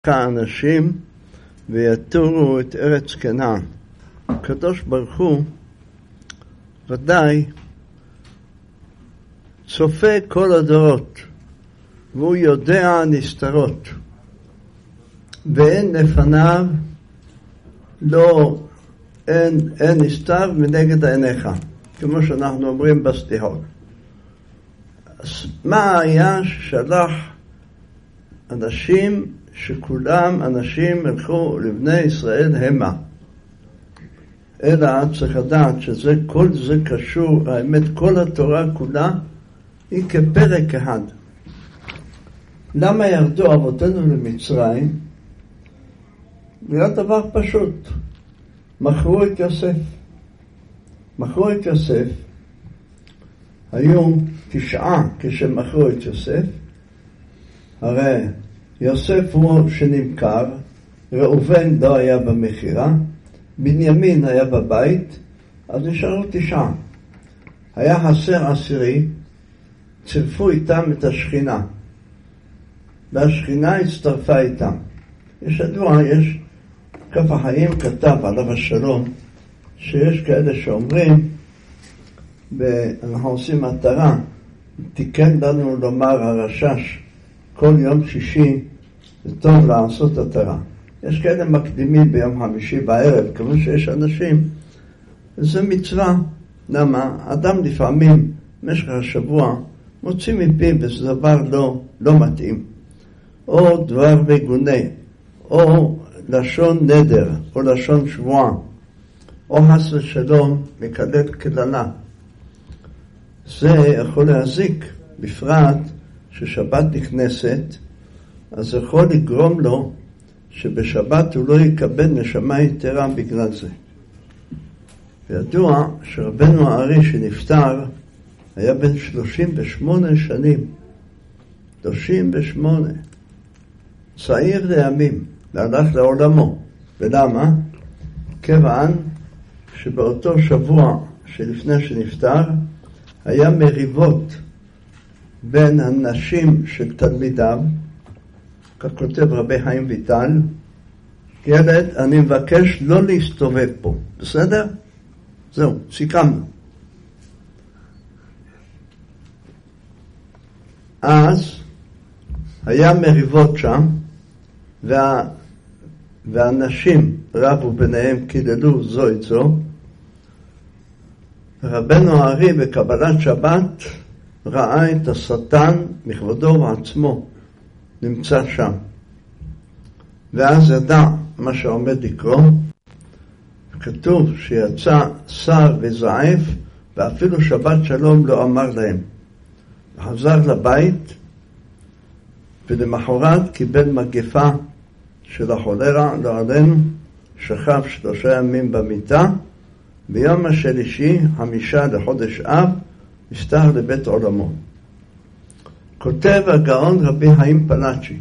האנשים ויתורו את ארץ כנען. הקדוש ברוך הוא ודאי צופה כל הדורות, והוא יודע נסתרות, ואין לפניו אין נסתר מנגד עיניך, כמו שאנחנו אומרים בסליחות. מה היה ששלח אנשים שכולם אנשים הלכו לבני ישראל המה? אלא צריך לדעת כל זה קשור, האמת כל התורה כולה היא כפרק אחד. למה ירדו אבותינו למצרים? זה דבר פשוט. מכרו את יוסף. היו 9 כשמכרו את יוסף. הרי יוסף הוא שנמכר, ראובן לא היה במכירה, בנימין היה בבית, אז נשארו 9. היה חסר 10, צירפו איתם את השכינה, והשכינה הצטרפה איתם. יש כף החיים כתב עליו השלום, שיש כאלה שאומרים, אנחנו עושים מטרה, תיקן לנו לומר הרשש, כל יום שישי זה טוב לעשות התרה. יש כאלה מקדימים ביום חמישי בערב, כמו שיש אנשים, זה מצווה. למה? אדם לפעמים, במשך השבוע, מוציא מפי וזה דבר לא מתאים. או דבר מגונה, או לשון נדר, או לשון שבועה, או חס ושלום מקלל קללה. זה יכול להזיק, בפרט ששבת נכנסת, אז יכול לגרום לו שבשבת הוא לא יקבל נשמה יתרה בגלל זה. וידוע שרבנו הארי שנפטר היה בן 38 שנים. 38. צעיר לימים, והלך לעולמו. ולמה? כיוון שבאותו שבוע שלפני שנפטר היה מריבות בין הנשים של תלמידיו, כך כותב רבי חיים ויטל, ילד, אני מבקש לא להסתובב פה, בסדר? זהו, סיכמנו. אז היה מריבות שם, והנשים רבו ביניהם, קיללו זו את זו. רבנו הארי בקבלת שבת ראה את השטן מכבודו ועצמו נמצא שם, ואז ידע מה שעומד לקרוא. כתוב שיצא שר וזעף, ואפילו שבת שלום לא אמר להם. חזר לבית, ולמחרת קיבל מגפה של החולרה, לא עלינו, שכב 3 ימים במיטה. ביום השלישי, 5 לחודש אב, נפטר לבית עולמו. כותב הגאון רבי חיים פלאצ'י,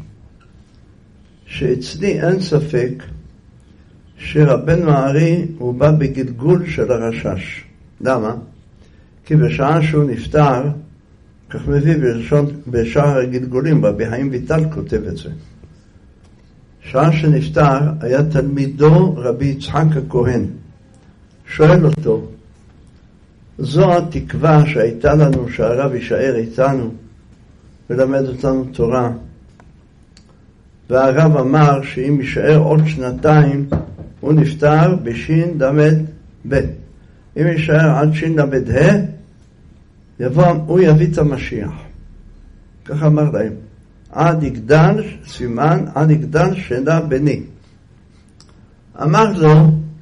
שאצלי אין ספק שרבנו הארי הוא בא בגלגול של הרשש. למה? כי בשעה שהוא נפטר, כך מביא בשער הגלגולים, רבי חיים ויטל כותב את זה. שעה שנפטר היה תלמידו רבי יצחק הכהן. שואל אותו, זו התקווה שהייתה לנו שהרב יישאר איתנו ולמד אותנו תורה, והרב אמר שאם יישאר עוד 2 הוא נפטר בשין למד ב'. אם יישאר עד שין למד הוא יביא את המשיח. כך אמר להם, עד יגדל סימן, עד יגדל שינה בני. אמר לו,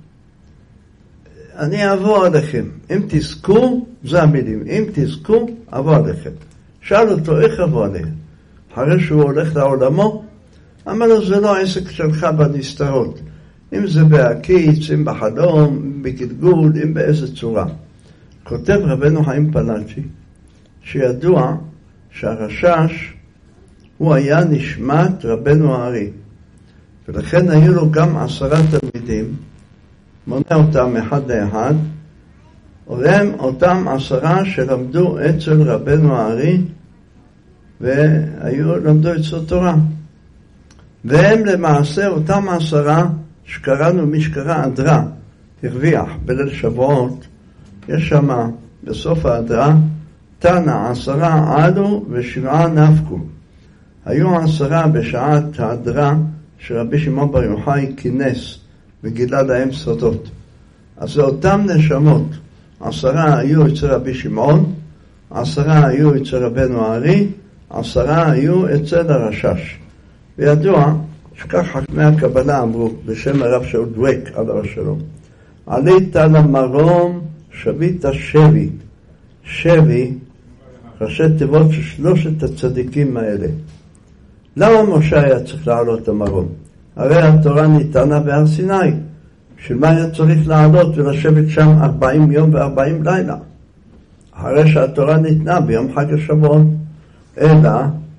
אני אבוא עליכם, אם תזכו, זה המילים, אם תזכו, אבוא עליכם. שאל אותו, איך אבוא עליהם? אחרי שהוא הולך לעולמו, אמר לו, זה לא העסק שלך בנסתרות. אם זה בהקיץ, אם בחלום, אם בגלגול, אם באיזה צורה. כותב רבנו חיים פלאצ'י, שידוע שהרשש הוא היה נשמת רבנו הארי. ולכן היו לו גם 10 תלמידים, מונה אותם 1 לאחד, והם אותם 10 שלמדו אצל רבנו הארי, ולמדו אצלו תורה. והם למעשה אותם 10 שקראנו משקרה אדרה, הרוויח בליל שבועות. יש שם בסוף האדרה, תנא 10 עלו ו7 נפקו. היו 10 בשעת האדרה שרבי שמעון בר יוחאי כינס וגילה להם סודות. אז זה אותם נשמות, 10 היו אצל רבי שמעון, 10 היו אצל רבנו הארי, 10 היו אצל הרשש. וידוע שכך חכמי הקבלה אמרו בשם הרב שאול דוויק עליו השלום, עלית למרום שבית שבי. שבי ראשי תיבות של 3 הצדיקים האלה. למה משה היה צריך לעלות למרום? הרי התורה ניתנה בהר סיני. בשביל מה היה צריך לעלות ולשבת שם 40 יום ו40 לילה? אחרי שהתורה ניתנה ביום חג השבועות. אלא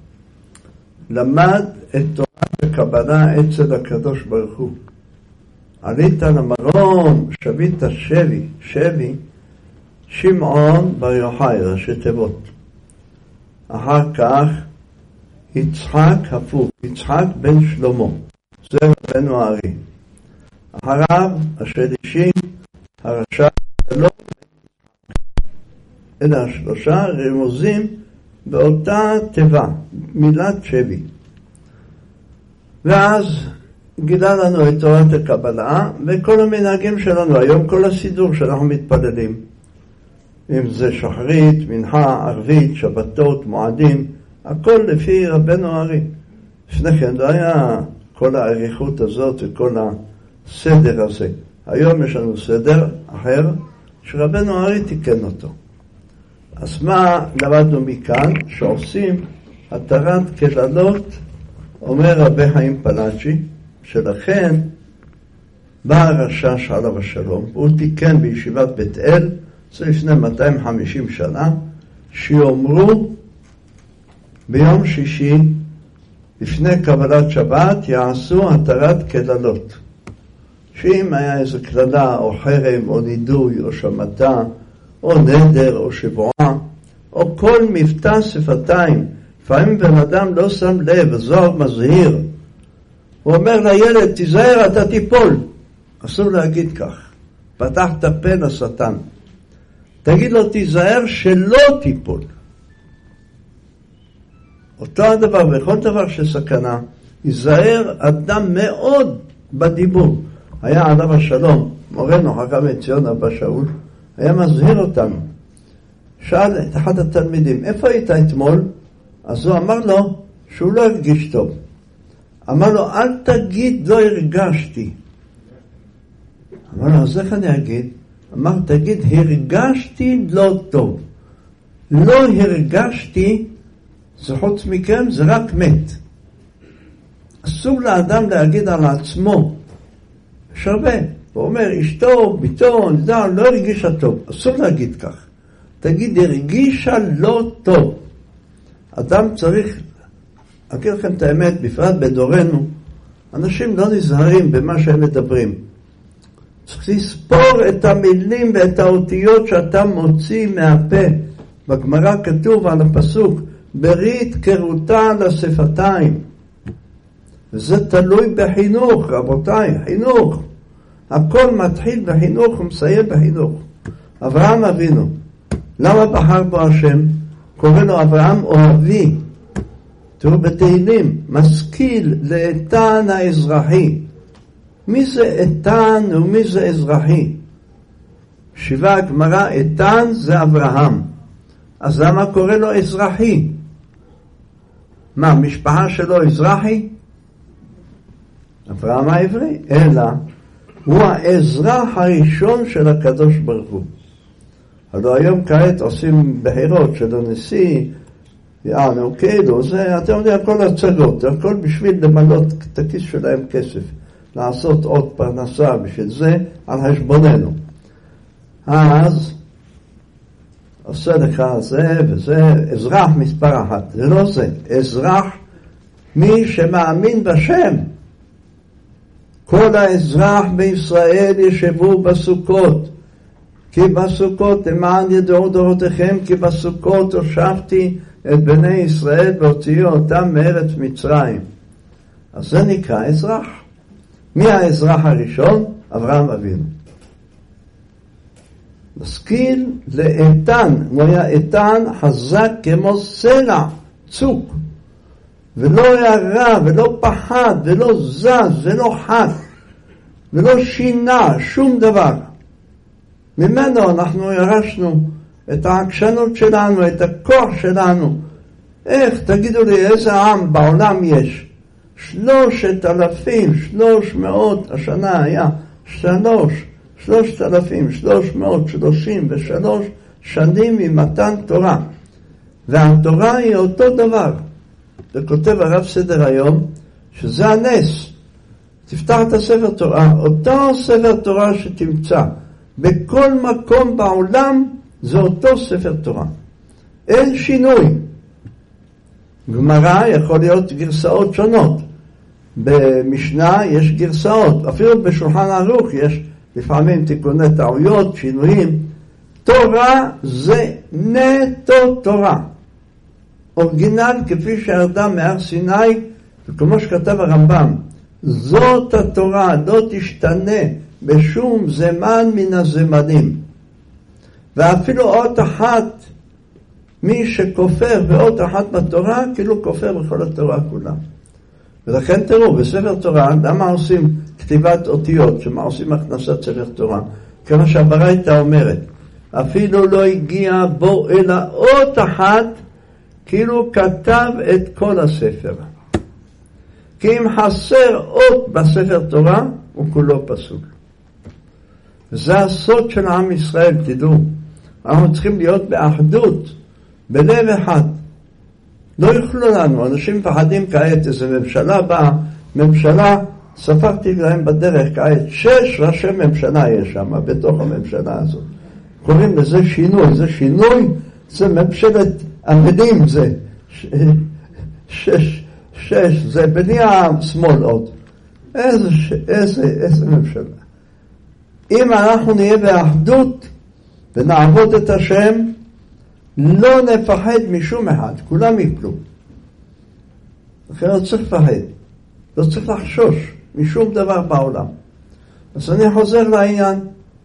למד את תורת הקבלה אצל הקדוש ברוך הוא. עלית למרום שבית שבי. שבי שמעון בר יוחאי, ראשי תיבות. אחר כך יצחק הפוך, יצחק בן שלמה, זה רבנו הארי. אחריו השלישי הרשע שלום. אלה 3 רמוזים באותה תיבה, מילת שבי. ואז גילה לנו את תורת הקבלה וכל המנהגים שלנו היום, כל הסידור שאנחנו מתפללים, אם זה שחרית, מנחה, ערבית, שבתות, מועדים, הכל לפי רבנו הארי. לפני כן לא היה כל העריכות הזאת וכל הסדר הזה. היום יש לנו סדר אחר שרבנו הארי תיקן אותו. אז מה למדנו מכאן? שעושים התרת כללות, אומר רבי חיים פלאג'י, שלכן בא הרשש עליו השלום, הוא תיקן בישיבת בית אל, זה לפני 250 שנה, שיאמרו ביום שישי לפני קבלת שבת יעשו התרת כללות. שאם היה איזו כללה או חרם או נידוי או שמתה או נדר או שבועה או כל מבטא שפתיים, לפעמים בן אדם לא שם לב, הזוהר מזהיר, הוא אומר לילד תיזהר אתה תיפול, אסור להגיד כך, פתח את הפה לשטן, תגיד לו תיזהר שלא תיפול. אותו הדבר, בכל דבר שסכנה, ייזהר אדם מאוד בדיבור. היה עליו השלום, מורנו חכם מציון אבא שאול, היה מזהיר אותנו. שאל את אחד התלמידים, איפה היית אתמול? אז הוא אמר לו שהוא לא הרגיש טוב. אמר לו, אל תגיד לא הרגשתי. אמר לו, אז איך אני אגיד? אמר, תגיד, הרגשתי לא טוב. לא הרגשתי, זה חוץ מכם, זה רק מת. אסור לאדם להגיד על עצמו, יש הרבה. הוא אומר, אשתו, ביתו, לא הרגישה טוב. אסור להגיד כך. תגיד, הרגישה לא טוב. אדם צריך, אגיד לכם את האמת, בפרט בדורנו, אנשים לא נזהרים במה שהם מדברים. צריך לספור את המילים ואת האותיות שאתה מוציא מהפה. בגמרא כתוב על הפסוק, ברית קרותה לשפתיים. וזה תלוי בחינוך, רבותיי, חינוך. הכל מתחיל בחינוך ומסיים בחינוך. אברהם אבינו, למה בחר בו השם? קורא לו אברהם אוהבי. תראו בתהילים, משכיל לאיתן האזרחי. מי זה איתן ומי זה אזרחי? שיבה הגמרא, איתן זה אברהם. אז למה קורא לו אזרחי? מה, משפחה שלו אזרחי? אברהם העברי, אלא הוא האזרח הראשון של הקדוש ברוך הוא. הלוא היום כעת עושים בחירות של הנשיא, יענו, כאילו, זה, אתם יודעים, הכל הצגות, הכל בשביל למלות את הכיס שלהם כסף, לעשות עוד פרנסה בשביל זה, על חשבוננו. אז עושה לך זה וזה, אזרח מספר 1, זה לא זה, אזרח מי שמאמין בשם. כל האזרח בישראל ישבו בסוכות, כי בסוכות למען ידעו דורותיכם, כי בסוכות הושבתי את בני ישראל והוציאו אותם מארץ מצרים. אז זה נקרא אזרח. מי האזרח הראשון? אברהם אבינו. משכיל לאיתן, הוא היה איתן חזק כמו סלע, צוק, ולא ירא ולא פחד ולא זז ולא חת ולא שינה שום דבר. ממנו אנחנו ירשנו את העקשנות שלנו, את הכוח שלנו. איך, תגידו לי, איזה עם בעולם יש? 3,300, השנה היה 3,333 שנים ממתן תורה. והתורה היא אותו דבר. וכותב הרב סדר היום, שזה הנס. תפתח את הספר תורה, אותו ספר תורה שתמצא בכל מקום בעולם, זה אותו ספר תורה. אין שינוי. גמרא יכול להיות גרסאות שונות. במשנה יש גרסאות. אפילו בשולחן ערוך יש לפעמים תיקוני טעויות, שינויים. תורה זה נטו תורה. אורגינל כפי שירדה מהר סיני, וכמו שכתב הרמב"ם, זאת התורה, לא תשתנה בשום זמן מן הזמנים. ואפילו אות אחת, מי שכופר באות אחת בתורה, כאילו כופר בכל התורה כולה. ולכן תראו, בספר תורה, למה עושים כתיבת אותיות, שמה עושים הכנסת ספר תורה? כמה שהברייתא אומרת, אפילו לא הגיע בו אלא אות אחת, כאילו כתב את כל הספר. כי אם חסר אות בספר תורה, הוא כולו פסול. וזה הסוד של עם ישראל, תדעו. אנחנו צריכים להיות באחדות, בלב אחד. לא יוכלו לנו, אנשים מפחדים כעת, איזו ממשלה באה, ממשלה, ספרתי להם בדרך כעת, 6 ראשי ממשלה יש שם, בתוך הממשלה הזאת. קוראים לזה שינוי, זה שינוי, זה ממשלת המילים, זה 6, זה בני השמאל עוד. איזה ממשלה. אם אנחנו נהיה באחדות ונעבוד את השם, לא נפחד משום אחד, כולם יפלו. לכן לא צריך לפחד, לא צריך לחשוש משום דבר בעולם. אז אני חוזר לעניין.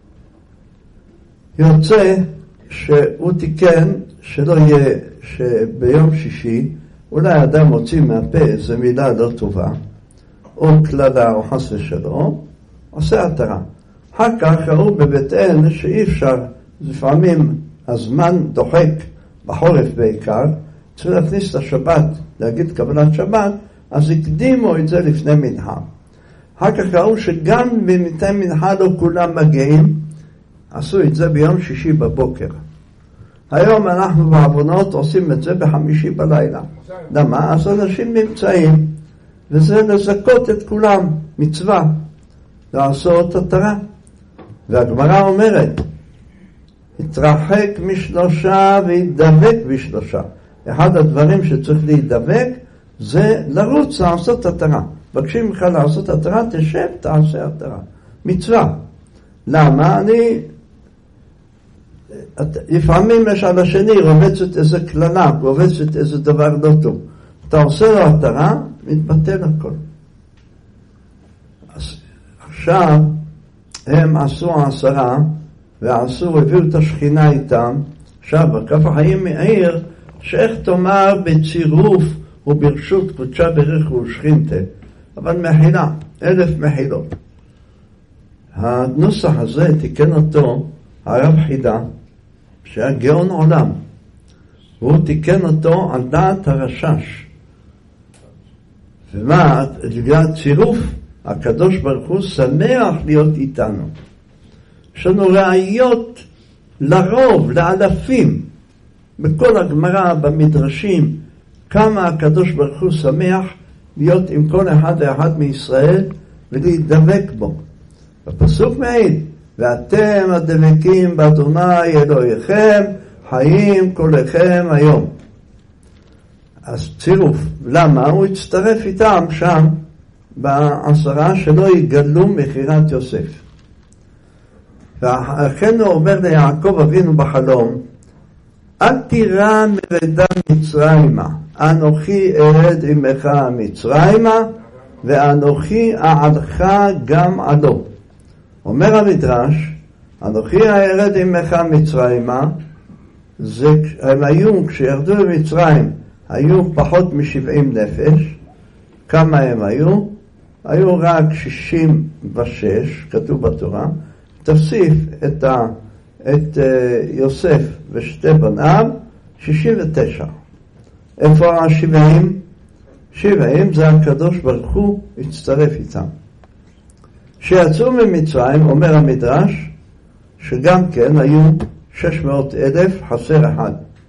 יוצא שהוא תיקן שלא יהיה שביום שישי, אולי אדם מוציא מהפה איזו מילה לא טובה, או כללה או חס ושלום, עושה התרה. אחר כך ראו בבית אל שאי אפשר, לפעמים הזמן דוחק, בחורף בעיקר, צריך להכניס את השבת, להגיד קבלת שבת, אז הקדימו את זה לפני מנחה. אחר כך ראו שגם במתי מנחה לא כולם מגיעים, עשו את זה ביום שישי בבוקר. היום אנחנו בעוונות עושים את זה בחמישי בלילה. למה? אז אנשים נמצאים, וזה לזכות את כולם, מצווה, לעשות התרה. והגמרא אומרת, התרחק משלושה והתדבק בשלושה. אחד הדברים שצריך להידבק, זה לרוץ לעשות התרה. בקשים לך לעשות התרה, תשב, תעשה התרה. מצווה. למה? לפעמים יש על השני רובצת איזה כללה, רובצת איזה דבר לא טוב. אתה עושה לו התרה, מתבטל הכל. אז עכשיו הם עשו 10 הביאו את השכינה איתם. עכשיו כף החיים מעיר שאיך תאמר בצירוף וברשות קודשה ברך ושכינתה, אבל מחילה, 1000 מחילות. הנוסח הזה תיקן אותו הרב חידה, שהיה גאון עולם, והוא תיקן אותו על דעת הרשש. ומה? בגלל צירוף, הקדוש ברוך הוא שמח להיות איתנו. יש לנו ראיות לרוב, לאלפים, בכל הגמרא, במדרשים, כמה הקדוש ברוך הוא שמח להיות עם כל אחד ואחד מישראל ולהידבק בו. בפסוק מעיד, ואתם הדבקים באדוני אלוהיכם, חיים כולכם היום. אז צירוף. למה? הוא הצטרף איתם שם ב10 שלא יגלו מחירת יוסף. ואכן הוא אומר ליעקב אבינו בחלום, אל תירא מרדה מצרימה, אנוכי ארד עמך מצרימה, ואנוכי אעלך גם עדו. אומר המדרש, אנוכי ארד עמך מצרימה, הם היו, כשירדו למצרים, היו פחות מ70 נפש. כמה הם היו? היו רק 66, כתוב בתורה. תוסיף את יוסף ושתי בניו, 69. איפה ה70? 70 זה הקדוש ברוך הוא הצטרף איתם. שיצאו ממצרים, אומר המדרש, שגם כן היו 600,000, חסר אחד.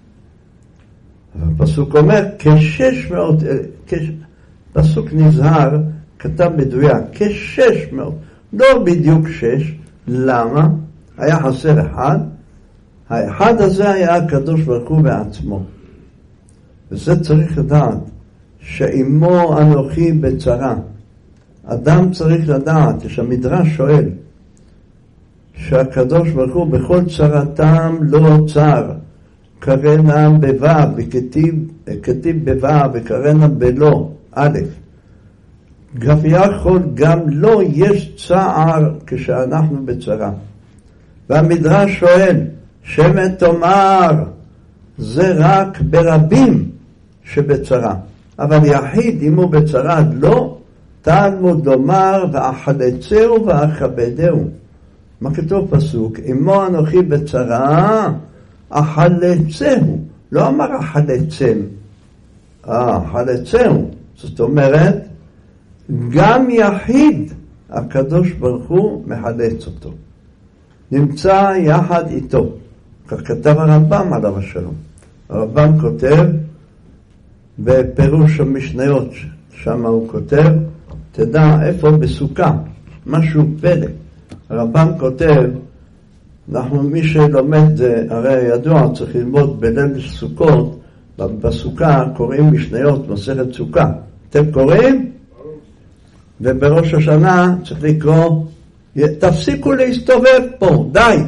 הפסוק אומר, כ-600,000, פסוק נזהר, כתב מדויק, כ-600, לא בדיוק 6, למה? היה חסר אחד, האחד הזה היה הקדוש ברוך הוא בעצמו. וזה צריך לדעת, שאימו אנוכי בצרה. אדם צריך לדעת, כשהמדרש שואל, שהקדוש ברוך הוא בכל צרתם לא צר, קרנה בו' וכתיב בו' וקרנה בלא, א', כביכול גם לא יש צער כשאנחנו בצרה. והמדרש שואל, שמן תאמר, זה רק ברבים שבצרה. אבל יחיד אם הוא בצרה לא, תלמוד לומר ואחלצהו ואכבדהו. מה כתוב פסוק? אמו אנוכי בצרה, אחלצהו. לא אמר אחלצם, אחלצהו. זאת אומרת, גם יחיד הקדוש ברוך הוא מחלץ אותו. נמצא יחד איתו. כך כתב הרמב"ם עליו השלום. הרמב"ם כותב בפירוש המשניות, שם הוא כותב, תדע איפה בסוכה, משהו פלא. הרמב"ם כותב, מי שלומד זה, הרי ידוע, צריך ללמוד בליל סוכות, בסוכה קוראים משניות, מסכת סוכה. אתם קוראים? ובראש השנה צריך לקרוא, תפסיקו להסתובב פה, די.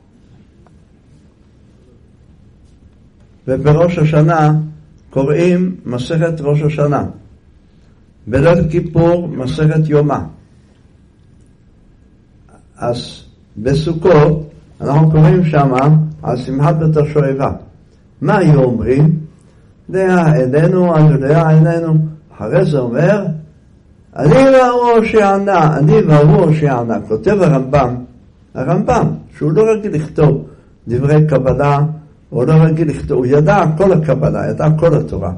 ובראש השנה קוראים מסכת ראש השנה. בליל כיפור מסכת יומא. אז בסוכות אנחנו קוראים שמה על שמחת בית השואבה. מה היו אומרים? דעה אלינו, דעה אלינו. אחרי זה אומר, אני והוא שענה, אני והוא שענה. כותב הרמב"ם, שהוא לא רגיל לכתוב דברי קבלה, הוא לא רגיל לכתוב, הוא ידע כל הקבלה, ידע כל התורה.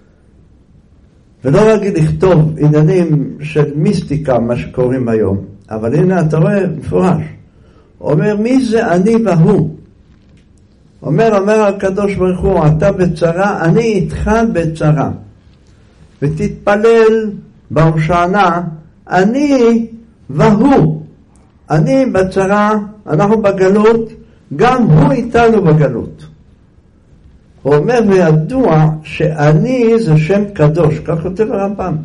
ולא רגיל לכתוב עניינים של מיסטיקה, מה שקוראים היום. אבל הנה אתה רואה מפורש. אומר, מי זה אני והוא? אומר הקדוש ברוך הוא, אתה בצרה, אני איתך בצרה. ותתפלל בהושענא, אני והוא. אני בצרה, אנחנו בגלות, גם הוא איתנו בגלות. הוא אומר, וידוע שאני זה שם קדוש, כך כותב הרמב"ם.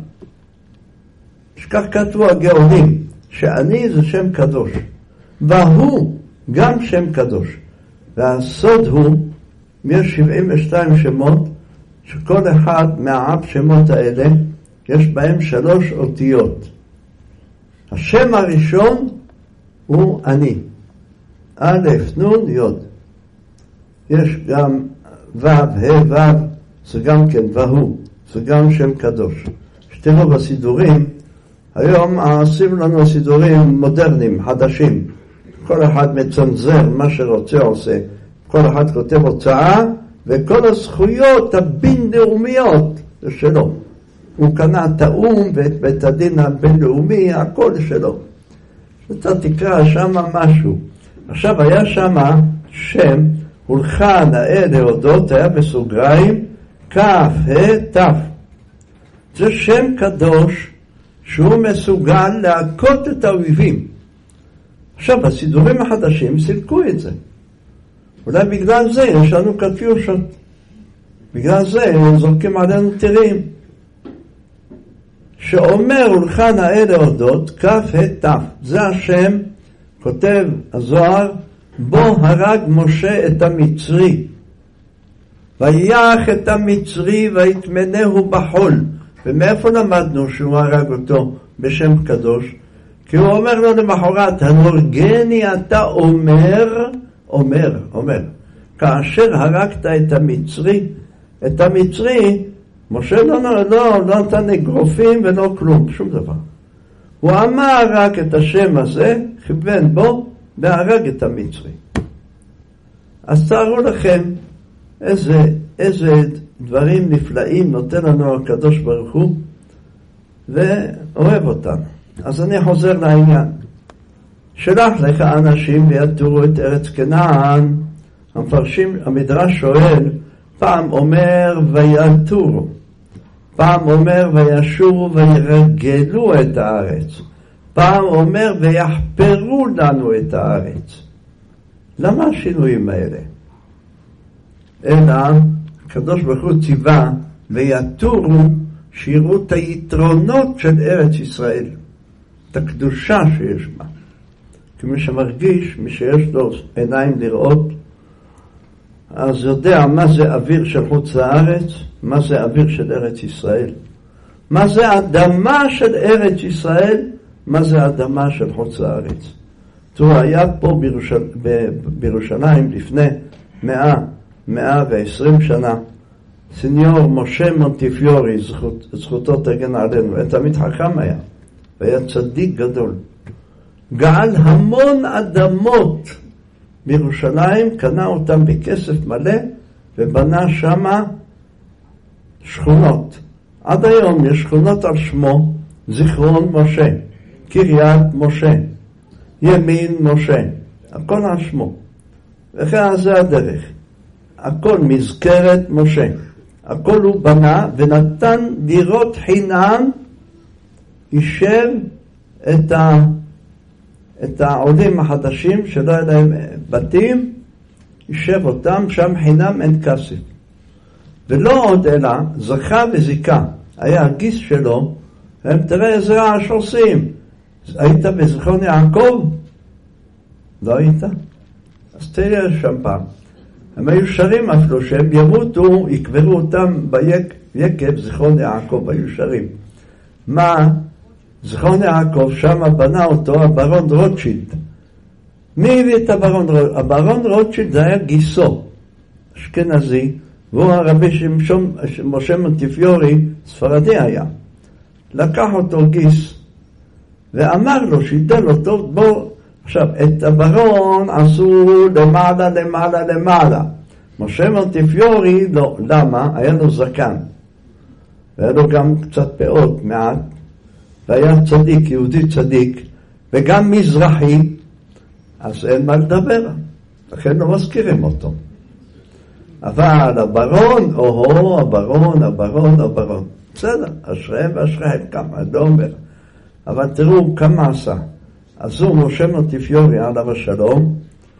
שכך כתבו הגאונים, שאני זה שם קדוש. והוא גם שם קדוש. והסוד הוא, יש 72 שמות, שכל אחד מהארבע שמות האלה, יש בהם 3 אותיות. השם הראשון הוא אני. א', נ', י'. יש גם ו', ה', ו', זה גם כן והוא, זה גם שם קדוש. שתראו בסידורים, היום עושים לנו סידורים מודרניים, חדשים. כל אחד מצנזר מה שרוצה עושה. כל אחד כותב הוצאה, וכל הזכויות הבינלאומיות זה שלו. הוא קנה את האום ואת בית הדין הבינלאומי, הכל שלו. אתה תקרא שם משהו. עכשיו היה שם שם, הולך נאה להודות, היה בסוגריים, כף, תף. זה שם קדוש שהוא מסוגל להכות את האויבים. עכשיו, בסידורים החדשים סילקו את זה. אולי בגלל זה יש לנו קטיושות. בגלל זה זורקים עלינו טירים. שאומר הולך נאה להודות, כף, תף. זה השם, כותב הזוהר, בו הרג משה את המצרי. ויח את המצרי ויתמנהו בחול, ומאיפה למדנו שהוא הרג אותו בשם קדוש? כי הוא אומר לו למחרת, הנורגני אתה אומר, כאשר הרגת את המצרי, משה לא נתן אגרופים ולא כלום, שום דבר. הוא אמר רק את השם הזה, כיוון בו, והרג את המצרי. אז תארו לכם איזה דברים נפלאים נותן לנו הקדוש ברוך הוא, ואוהב אותנו. אז אני חוזר לעניין. שלח לך אנשים ויתורו את ארץ כנען. המדרש שואל, פעם אומר ויתורו, פעם אומר וישובו וירגלו את הארץ, פעם אומר ויחפרו לנו את הארץ. למה השינויים האלה? אלא הקדוש ברוך הוא ציווה ויתורו, שיראו את היתרונות של ארץ ישראל, את הקדושה שיש בה. כי מי שמרגיש, מי שיש לו עיניים לראות, אז יודע מה זה אוויר של חוץ לארץ, מה זה אוויר של ארץ ישראל, מה זה אדמה של ארץ ישראל, מה זה אדמה של חוץ לארץ. תראו, היה פה בירושלים לפני 120 שנה, סניור משה מונטיפיורי, זכותו תגן עלינו, תמיד חכם והיה צדיק גדול. גאל המון אדמות בירושלים, קנה אותם בכסף מלא, ובנה שמה שכונות. עד היום יש שכונות על שמו, זיכרון משה, קריית משה, ימין משה, הכל על שמו. וכן זה הדרך. הכל מזכרת משה. הכל הוא בנה ונתן דירות חינם, יישב את העולים החדשים שלא היה להם בתים, יישב אותם שם חינם, אין כסף. ולא עוד אלא, זכה וזיקה, היה הגיס שלו, הם תראה איזה רעש עושים. היית בזיכרון יעקב? לא היית? אז תראה שם פעם. הם היו שרים אפילו, שהם ימותו, יקברו אותם ביקב זיכרון יעקב, היו שרים. מה? זיכרון יעקב, שם בנה אותו הברון רוטשילד. מי הביא את הברון רוטשילד? הברון רוטשילד זה היה גיסו, אשכנזי, והוא הרבי משה מונטיפיורי, ספרדי היה. לקח אותו גיס, ואמר לו, שידל אותו, בוא, עכשיו, את הברון עשו למעלה. משה מונטיפיורי, לא, למה? היה לו זקן. והיה לו גם קצת פאות, מעט. והיה צדיק, יהודי צדיק, וגם מזרחי, אז אין מה לדבר. לכן לא מזכירים אותו. אבל הברון, הברון. בסדר, אשריהם, כמה, לא אומר. אבל תראו כמה עשה. אז הוא משה מונטיפיורי עליו השלום,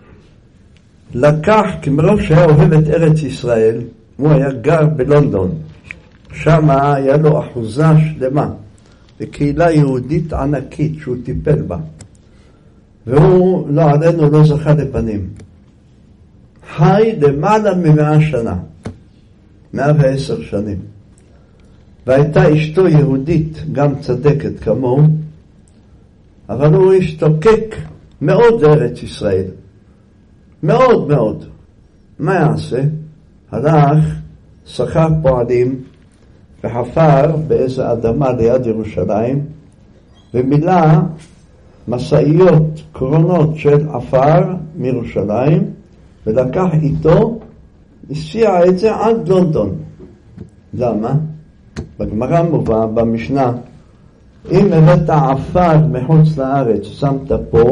לקח, כמרוב שהיה אוהב את ארץ ישראל, הוא היה גר בלונדון, שם היה לו אחוזה שלמה, וקהילה יהודית ענקית שהוא טיפל בה, והוא לא עלינו לא זכה לבנים, חי למעלה מ100 שנה, 110 שנים, והייתה אשתו יהודית גם צדקת כמוהו, אבל הוא השתוקק מאוד לארץ ישראל. מאוד. מה יעשה? הלך, שכר פועלים, וחפר באיזו אדמה ליד ירושלים, ומילא מסעיות קרונות של עפר מירושלים, ולקח איתו, הסיע את זה עד לונדון. למה? בגמרא מובא, במשנה, אם הבאת עפר מחוץ לארץ, שמת פה,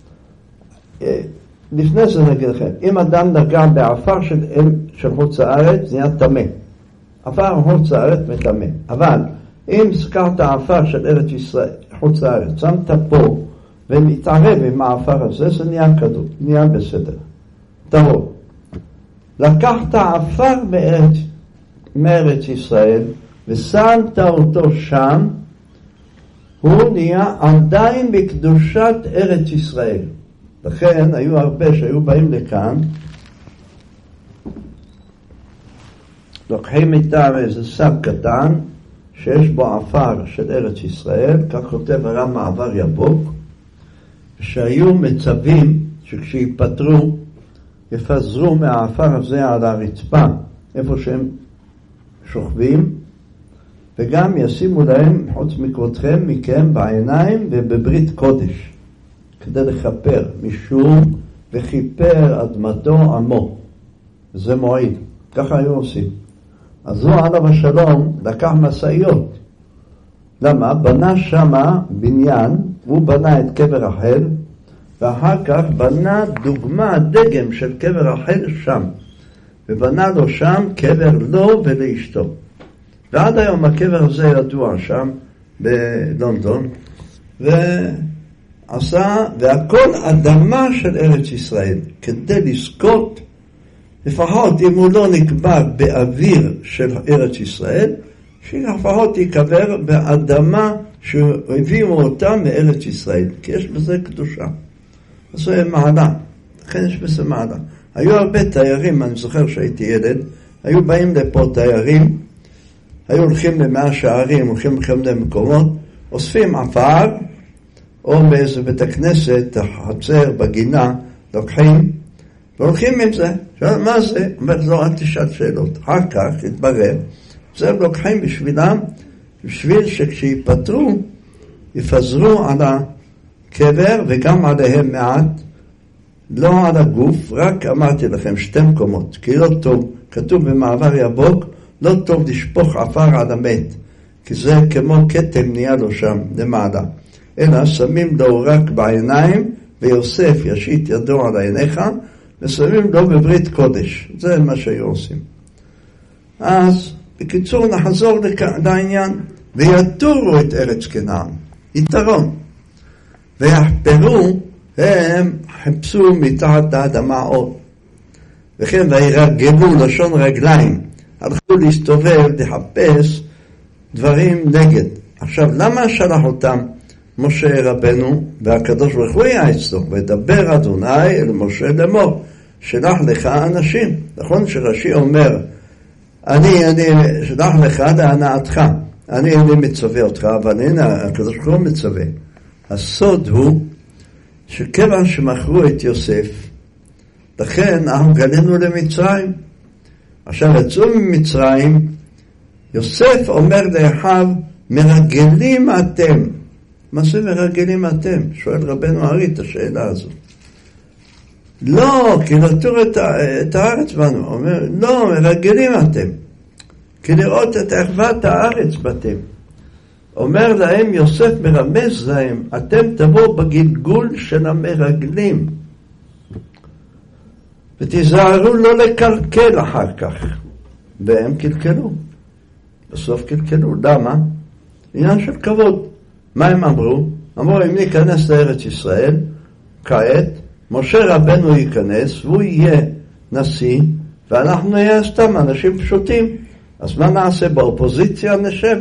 לפני זה נגיד לכם, אם אדם נגע בעפר של חוץ לארץ, זה נהיה תמה. עפר חוץ לארץ מתמה. אבל אם סקרת עפר של ארץ ישראל, חוץ לארץ, שמת פה, ומתערב עם העפר הזה, זה נהיה כדור, נהיה בסדר. טהור. לקחת עפר מארץ ישראל, ושמת אותו שם, הוא נהיה עדיין בקדושת ארץ ישראל. לכן היו הרבה שהיו באים לכאן, לוקחים איתם איזה סב קטן, שיש בו עפר של ארץ ישראל, כך כותב הרב מעבר יבוק, שהיו מצווים שכשיפטרו יפזרו מהעפר הזה על הרצפה איפה שהם שוכבים, וגם ישימו להם חוץ מכבודכם מכם בעיניים ובברית קודש כדי לכפר, משום וכיפר אדמתו עמו, זה מועיל. ככה היו עושים. אז הוא עליו השלום לקח מסעיות. למה? בנה שמה בניין, הוא בנה את קבר רחל, ואחר כך בנה דוגמה, דגם של קבר רחל שם, ובנה לו שם קבר לו ולאשתו. ועד היום הקבר הזה ידוע שם בלונדון, ועשה, והכל אדמה של ארץ ישראל, כדי לזכות, לפחות אם הוא לא נקבר באוויר של ארץ ישראל, שלפחות יקבר באדמה שהביאו אותה מארץ ישראל, כי יש בזה קדושה. אז זה מעלה, לכן יש בזה מעלה. היו הרבה תיירים, אני זוכר שהייתי ילד, היו באים לפה תיירים, היו הולכים למאה שערים, הולכים לכם מקומות, אוספים עפר, או באיזה בית הכנסת, החצר, בגינה, לוקחים, והולכים עם זה. מה זה? אומר, לא, אל תשאל שאלות. אחר כך התברר, זה לוקחים בשבילם, בשביל שכשיפטרו, יפזרו על הקבר, וגם עליהם מעט, לא על הגוף, רק אמרתי לכם, 2 מקומות, כי לא טוב, כתוב במעבר יבוק, לא טוב לשפוך עפר על המת, כי זה כמו כתם נהיה לו שם, למעלה. אלא שמים לו רק בעיניים, ויוסף ישית ידו על עיניך, ושמים לו בברית קודש. זה מה שהיו עושים. אז בקיצור נחזור לעניין, ויתורו את ארץ כנען, יתרון. ויחפרו, הם חיפשו מתחת האדמה עוד. וכן וירגלו, לשון רגליים, הלכו להסתובב, לחפש דברים נגד. עכשיו, למה שלח אותם משה רבנו, והקדוש ברוך הוא היה אצלו, ודבר אדוני אל משה לאמור, שלח לך אנשים. נכון שרש"י אומר, אני שלח לך להנאתך, אני מצווה אותך, אבל הנה הקדוש ברוך הוא מצווה. הסוד הוא שכיוון שמכרו את יוסף, לכן אנחנו גלינו למצרים. עכשיו יצאו ממצרים, יוסף אומר לאחיו, מרגלים אתם. מה זה מרגלים אתם? שואל רבנו ארי את השאלה הזו. לא, כי נטור את הארץ בנו. אומר, לא, מרגלים אתם. כי לראות את אחוות הארץ בתם. אומר להם, יוסף מרמז להם, אתם תבואו בגלגול של המרגלים. ותיזהרו לא לקלקל אחר כך. והם קלקלו. בסוף קלקלו. למה? עניין של כבוד. מה הם אמרו? אמרו, אם ניכנס לארץ ישראל, כעת, משה רבנו ייכנס, והוא יהיה נשיא, ואנחנו נהיה סתם אנשים פשוטים. אז מה נעשה? באופוזיציה נשב.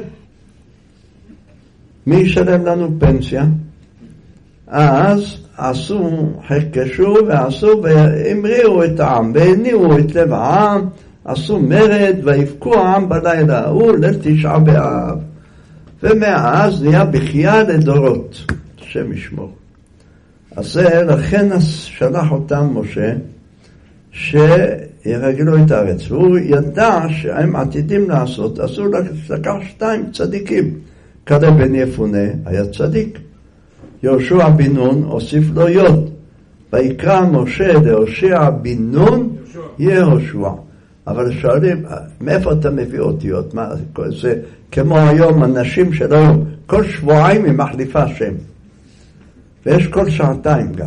מי ישלם לנו פנסיה? אז עשו, חקשו ועשו, והמריאו את העם, והניעו את לב העם, עשו מרד, ויבכו העם בלילה ההוא, ליל 9 באב. ומאז נהיה בכייה לדורות, השם ישמור. אז זה, לכן שלח אותם משה, שירגלו את הארץ. והוא ידע שהם עתידים לעשות, עשו לקח 2 צדיקים. כלב בן יפונה היה צדיק. יהושע בן נון הוסיף לו יוד. ויקרא משה להושע בן נון יהושע. אבל שואלים, מאיפה אתה מביא אותיות? מה, זה כמו היום, אנשים של היום, כל שבועיים היא מחליפה שם. ויש כל 2 גם.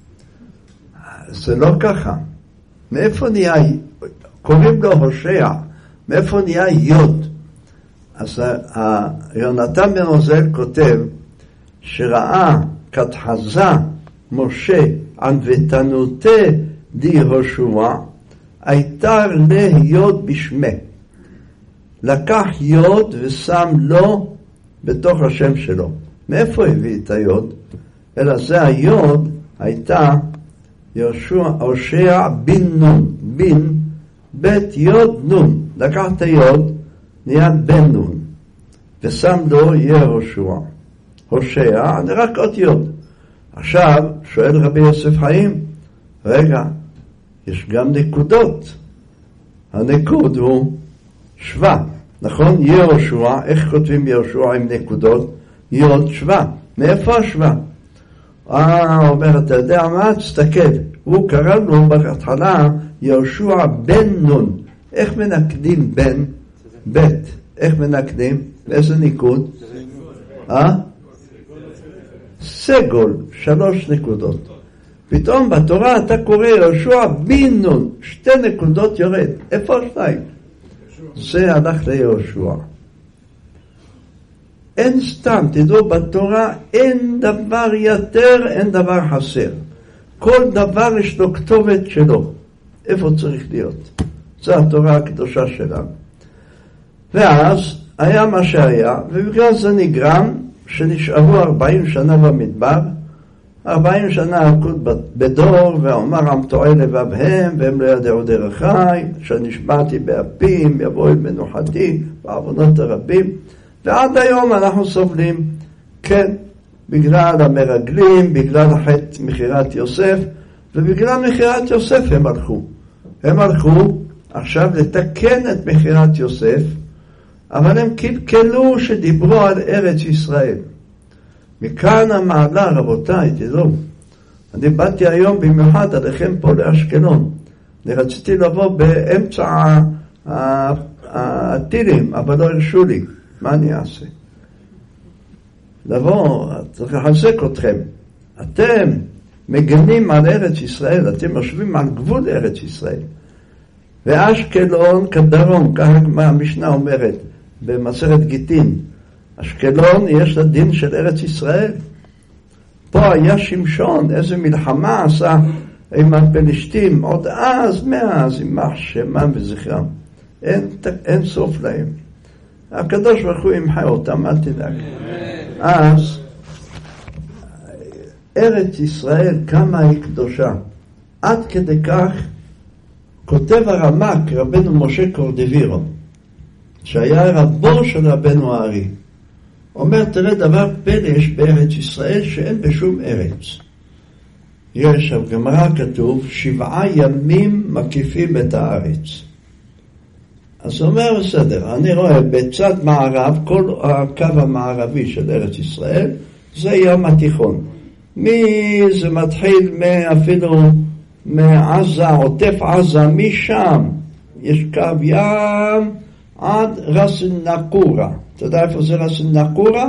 זה לא ככה. מאיפה נהיה, קוראים לו הושע, מאיפה נהיה יוד? אז יונתן בן עוזיאל כותב, שראה כתחזה משה ענוותנותה די הושע, הייתה להיות בשמה. לקח יוד ושם לו בתוך השם שלו. מאיפה הביא את היוד? אלא זה היוד הייתה הושע בן נון, בן בית יוד נון. לקח את היוד, נהיה בן נון. ושם לו יהושע. הושע, זה רק אותיות. עכשיו, שואל רבי יוסף חיים, רגע, יש גם נקודות. הנקוד הוא שווה, נכון? יהושע, איך כותבים יהושע עם נקודות? יוד שווה. מאיפה השווה? אומר, אתה יודע מה? תסתכל. הוא קרא לו בהתחלה יהושע בן נון. איך מנקדים בן? בית. איך מנקדים? באיזה ניקוד? סגול, 3 נקודות. פתאום בתורה אתה קורא יהושע בן נון, 2 נקודות יורד. איפה 2? זה הלך ליהושע. אין סתם, תדעו, בתורה אין דבר יותר, אין דבר חסר. כל דבר יש לו כתובת שלו. איפה צריך להיות? זו התורה הקדושה שלנו. ואז היה מה שהיה, ובגלל זה נגרם שנשארו 40 שנה במדבר, 40 שנה הלכות בדור, ואומר עם טועה לבבהם, והם לא ידעו דרכי, שנשבעתי באפים, יבואו אל מנוחתי, בעוונות הרבים, ועד היום אנחנו סובלים, כן, בגלל המרגלים, בגלל החטא מחירת יוסף, ובגלל מחירת יוסף הם הלכו עכשיו לתקן את מחירת יוסף, אבל הם קלקלו שדיברו על ארץ ישראל. מכאן המעלה, רבותיי, תדעו, אני באתי היום במיוחד עליכם פה לאשקלון. אני רציתי לבוא באמצע הטילים, אבל לא הרשו לי. מה אני אעשה? לבוא, צריך לחזק אתכם. אתם מגנים על ארץ ישראל, אתם יושבים על גבול ארץ ישראל. ואשקלון כדרום, כך המשנה אומרת, במסכת גיטין, אשקלון יש לה דין של ארץ ישראל. פה היה שמשון, איזה מלחמה עשה עם הפלשתים, עוד אז, מאז, יימח שמם וזכרם. אין סוף להם. הקדוש ברוך הוא ימחה אותם, אל תדאג. אז ארץ ישראל כמה היא קדושה. עד כדי כך כותב הרמ"ק, רבנו משה קורדווירו, שהיה רבו של רבנו הארי, אומר, תראה דבר פלא יש בארץ ישראל שאין בשום ארץ. יש, בגמרא כתוב, 7 ימים מקיפים את הארץ. אז הוא אומר, בסדר, אני רואה בצד מערב, כל הקו המערבי של ארץ ישראל, זה ים התיכון. זה מתחיל אפילו מעזה, עוטף עזה, משם יש קו ים עד ראס נקורה. אתה יודע איפה זה ראס נקורה?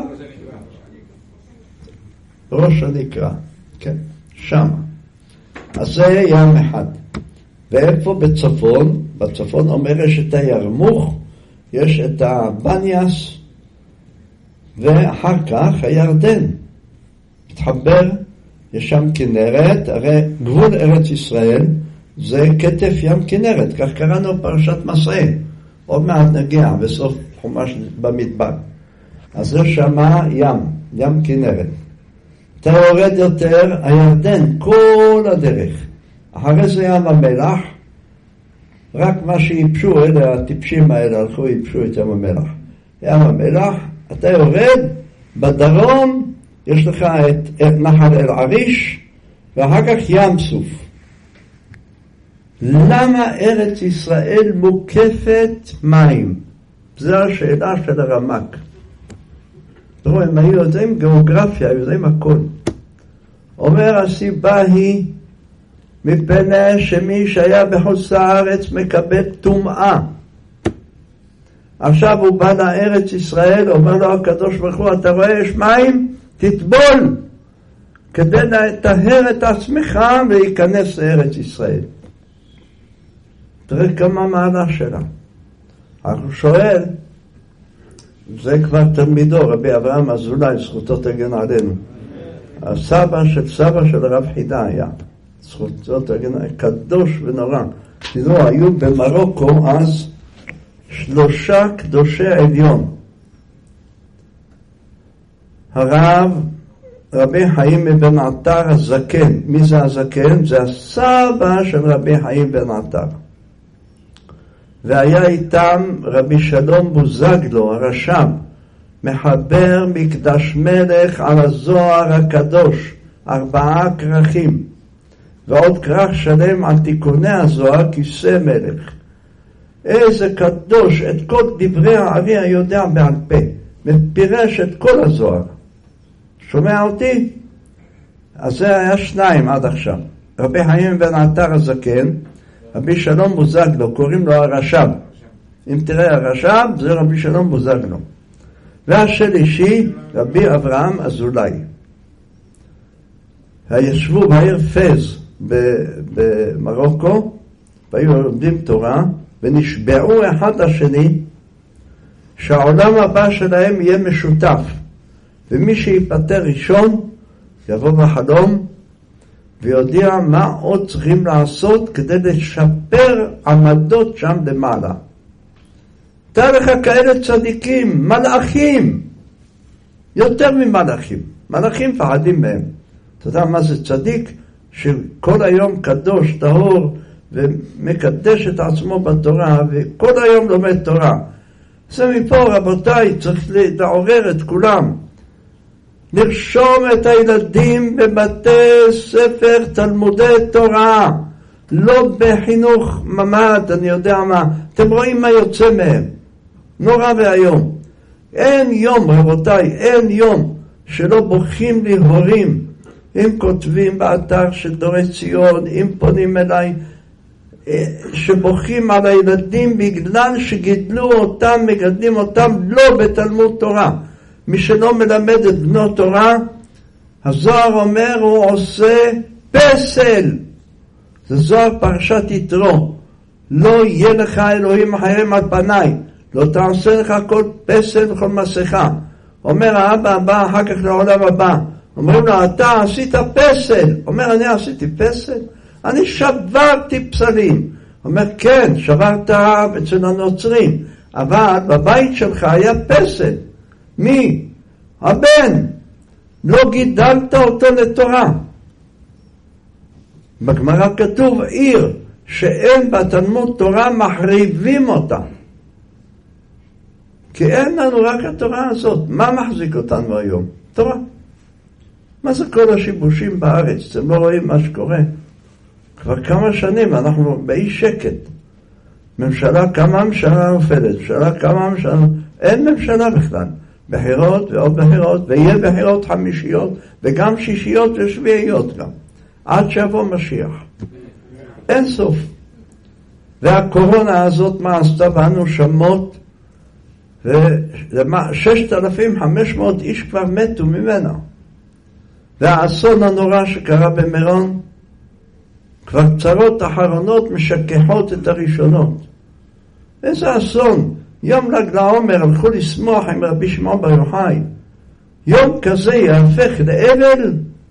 ראש הנקרה, כן, שם. אז זה ים אחד. ואיפה בצפון? בצפון אומר יש את הירמוך, יש את הבניאס, ואחר כך הירדן. מתחבר, יש שם כנרת, הרי גבול ארץ ישראל זה כתף ים כנרת, כך קראנו פרשת מסעי. עוד מעט נגיע בסוף חומש במדבר. אז זה שמה ים כנרת. אתה יורד יותר, הירדן, כל הדרך. אחרי זה ים המלח, רק מה שיפשו, אלה הטיפשים האלה הלכו יפשו את ים המלח. ים המלח, אתה יורד, בדרום יש לך את נחל אל עריש, ואחר כך ים סוף. למה ארץ ישראל מוקפת מים? זו השאלה של הרמ"ק. תראו, הם היו יודעים גיאוגרפיה, יודעים הכל. אומר, הסיבה היא מפני שמי שהיה בחוץ לארץ מקבל טומאה. עכשיו הוא בא לארץ ישראל, אומר לו הקדוש ברוך הוא, אתה רואה יש מים? תטבול, כדי לטהר את עצמך ולהיכנס לארץ ישראל. תראה כמה מעלה שלה. הוא שואל, זה כבר תלמידו, רבי אברהם אזולאי, זכותו תגן עלינו. הסבא של הרב חידה היה. זכותו תגן, קדוש ונורא. תראו, היו במרוקו אז 3 קדושי עליון. רבי חיים בן עטר הזקן. מי זה הזקן? זה הסבא של רבי חיים בן עטר. והיה איתם רבי שלום בוזגלו, הרש"ב, מחבר מקדש מלך על הזוהר הקדוש 4 כרכים, ועוד כרך שלם על תיקוני הזוהר כיסא מלך. איזה קדוש, את כל דברי הארי היודע בעל פה, מפירש את כל הזוהר. שומע אותי? אז זה היה 2 עד עכשיו. רבי חיים בן עטר הזקן, רבי שלום בוזגלו, קוראים לו הרש"ב. אם תראה הרש"ב, זה רבי שלום בוזגלו. והשלישי, רבי אברהם אזולאי. הישבו בעיר פז במרוקו, והיו לומדים תורה, ונשבעו אחד לשני, שהעולם הבא שלהם יהיה משותף, ומי שיפטר ראשון, יבוא בחלום, ויודיע מה עוד צריכים לעשות כדי לשפר עמדות שם למעלה. תראה לך כאלה צדיקים, מלאכים, יותר ממלאכים. מלאכים פחדים מהם. אתה יודע מה זה צדיק? שכל היום קדוש, טהור, ומקדש את עצמו בתורה, וכל היום לומד תורה. זה מפה, רבותיי, צריך לעורר את כולם. לרשום את הילדים בבתי ספר תלמודי תורה, לא בחינוך ממד, אני יודע מה. אתם רואים מה יוצא מהם. נורא והיום. אין יום, רבותיי, אין יום שלא בוכים לי הורים. אם כותבים באתר של דורי ציון, אם פונים אליי, שבוכים על הילדים בגלל שגידלו אותם, מגדלים אותם לא בתלמוד תורה. מי שלא מלמד את בנו תורה, הזוהר אומר, הוא עושה פסל. זה זוהר פרשת יתרו. לא יהיה לך אלוהים אחרים על פניי. לא תעשה לך כל פסל וכל מסכה. אומר האבא הבא אחר כך לעולם הבא. אומרים לו, אתה עשית פסל. אומר, אני עשיתי פסל? אני שברתי פסלים. אומר, כן, שברת אצל הנוצרים. אבל בבית שלך היה פסל. מי? הבן. לא גידלת אותו לתורה. בגמרא כתוב, עיר שאין בתלמוד תורה מחריבים אותה. כי אין לנו רק התורה הזאת. מה מחזיק אותנו היום? תורה. מה זה כל השיבושים בארץ? אתם לא רואים מה שקורה? כבר כמה שנים אנחנו באי שקט. ממשלה, כמה ממשלה נופלת, ממשלה, כמה ממשלה, אין ממשלה בכלל. בחירות ועוד בחירות, ויהיה בחירות חמישיות, וגם שישיות ושביעיות גם. עד שיבוא משיח. אין סוף. והקורונה הזאת מה עשתה בנו שמות, ו6,500 איש כבר מתו ממנה. והאסון הנורא שקרה במירון, כבר צרות אחרונות משכחות את הראשונות. איזה אסון. יום ל"ג בעומר הלכו לשמוח עם רבי שמעון בר יוחאי. יום כזה יהפך לאבל?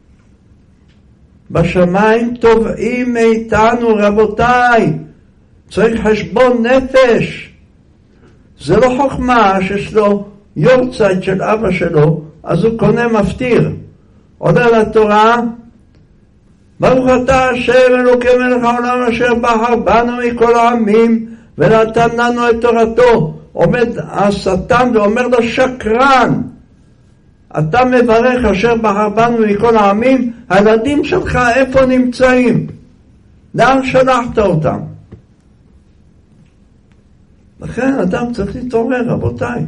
בשמיים תובעים מאיתנו, רבותיי. צריך חשבון נפש. זה לא חוכמה שיש לו יורצייט של אבא שלו, אז הוא קונה מפטיר. עולה לתורה, ברוך אתה השם אלוקי מלך העולם אשר בחר בנו מכל העמים ונתן לנו את תורתו. עומד השטן ואומר לו, שקרן, אתה מברך אשר בחר בנו מכל העמים, הילדים שלך איפה נמצאים? לאן שלחת אותם? לכן אדם צריך להתעורר, רבותיי.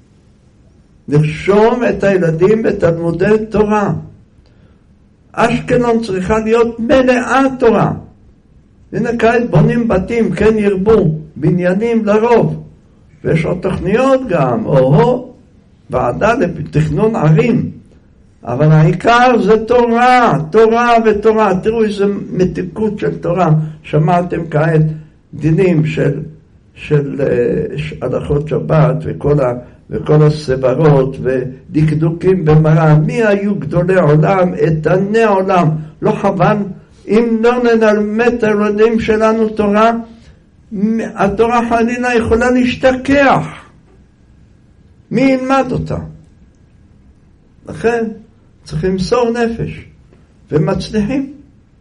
לרשום את הילדים בתלמודי תורה. אשקלון צריכה להיות מלאה תורה. הנה כעת בונים בתים, כן ירבו, בניינים לרוב. ויש עוד תוכניות גם, ועדה לתכנון ערים. אבל העיקר זה תורה, תורה ותורה. תראו איזה מתיקות של תורה. שמעתם כעת דינים של הלכות שבת וכל הסברות ודקדוקים במראה. מי היו גדולי עולם, איתני עולם? לא חבל אם לא נלמד את הילדים שלנו תורה, התורה חלילה יכולה להשתכח. מי ילמד אותה? לכן צריך למסור נפש ומצליחים.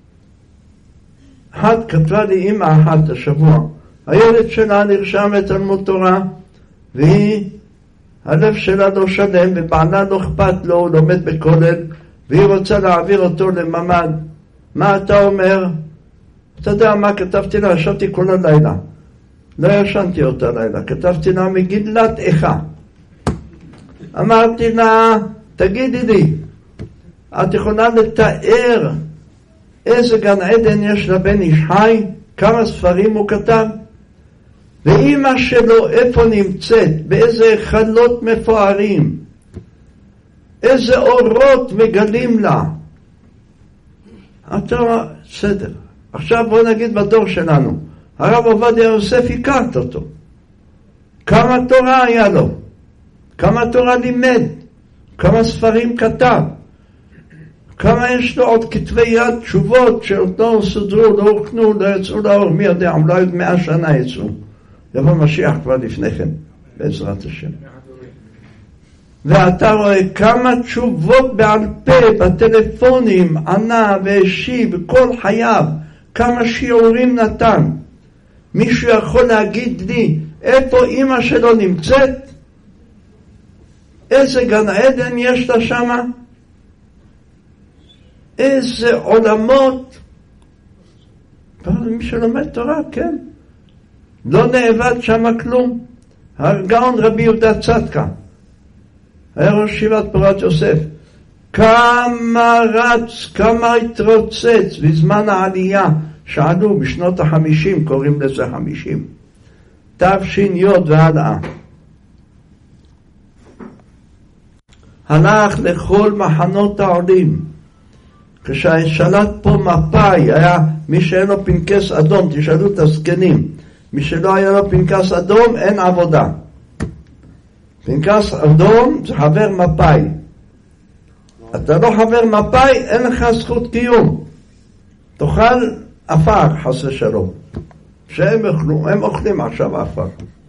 אחת כתבה לי אמא אחת השבוע, הילד שלה נרשם לתלמוד תורה, והיא הלב שלה לא שלם, ובעלה לא אכפת לו, הוא לומד בכולל, והיא רוצה להעביר אותו לממד. מה אתה אומר? אתה יודע מה כתבתי לה? ישבתי כל הלילה. לא ישנתי אותה לילה. כתבתי לה מגילת איכה. אמרתי לה, תגידי לי, את יכולה לתאר איזה גן עדן יש לבן איש חי? כמה ספרים הוא כתב? ואמא שלו איפה נמצאת? באיזה חלות מפוארים? איזה אורות מגלים לה? אתה בסדר. עכשיו בוא נגיד בדור שלנו. הרב עובדיה יוסף הכרת אותו. כמה תורה היה לו? כמה תורה לימד? כמה ספרים כתב? כמה יש לו עוד כתבי יד, תשובות שעוד לא סודרו, לא הוכנו, לא יצאו לאור, מי יודע, אולי עוד 100 שנה יצאו. יבוא משיח כבר לפני כן, בעזרת השם. ואתה רואה כמה תשובות בעל פה, בטלפונים, ענה והשיב, כל חייו, כמה שיעורים נתן. מישהו יכול להגיד לי, איפה אמא שלו נמצאת? איזה גן עדן יש לה שמה? איזה עולמות. מי שלומד תורה, כן. לא נאבד שמה כלום. הגאון רבי יהודה צדקה, היה ראש ישיבת פורת יוסף, כמה רץ, כמה התרוצץ בזמן העלייה שעלו בשנות ה-50, קוראים לזה 50, תש"י והלאה. הלך לכל מחנות העולים. כששלט פה מפאי, היה מי שאין לו פנקס אדום, תשאלו את הזקנים, מי שלא היה לו פנקס אדום אין עבודה. פנקס אדום זה חבר מפאי. אתה לא חבר מפאי, אין לך זכות קיום. תאכל אפר, חס ושלום. שהם אוכלו, הם אוכלים עכשיו אפר.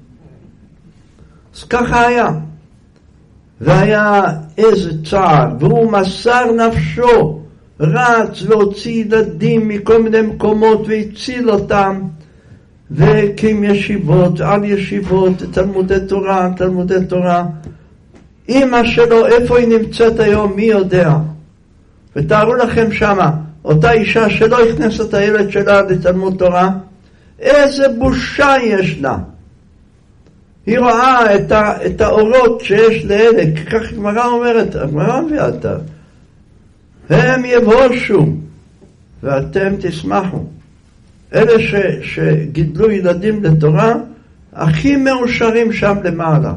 אז ככה היה. והיה איזה צער, והוא מסר נפשו, רץ והוציא ילדים מכל מיני מקומות והציל אותם, והקים ישיבות, על ישיבות, תלמודי תורה. אמא שלו, איפה היא נמצאת היום, מי יודע? ותארו לכם שמה, אותה אישה שלא הכנסת את הילד שלה לתלמוד תורה, איזה בושה יש לה. היא רואה את האורות שיש לאלה, כך גמרא אומרת, הגמרא מביאה אותה. הם יבושו, ואתם תשמחו. אלה שגידלו ילדים לתורה, הכי מאושרים שם למעלה.